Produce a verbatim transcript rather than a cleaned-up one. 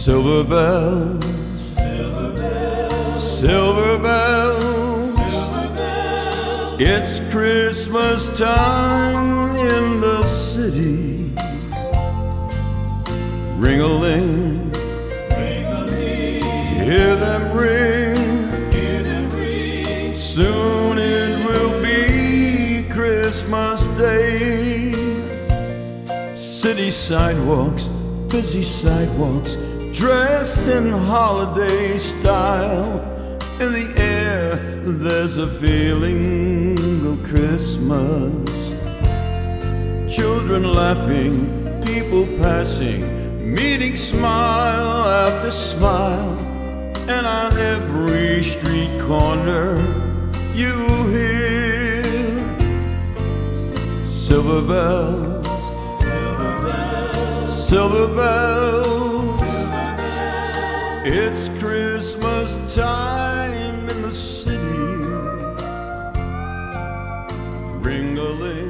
Silver bells, silver bells, silver bells, silver bells. It's Christmas time in the city. Ring-a-ling, Ring-a-ling, hear them ring. hear them ring. Soon it will be Christmas Day. City sidewalks, busy sidewalks, dressed in holiday style. In the air there's a feeling of Christmas. Children laughing, people passing, meeting smile after smile. And on every street corner you hear silver bells, Silver bells, silver bells. silver bells. It's Christmas time in the city. Ring-a-ling,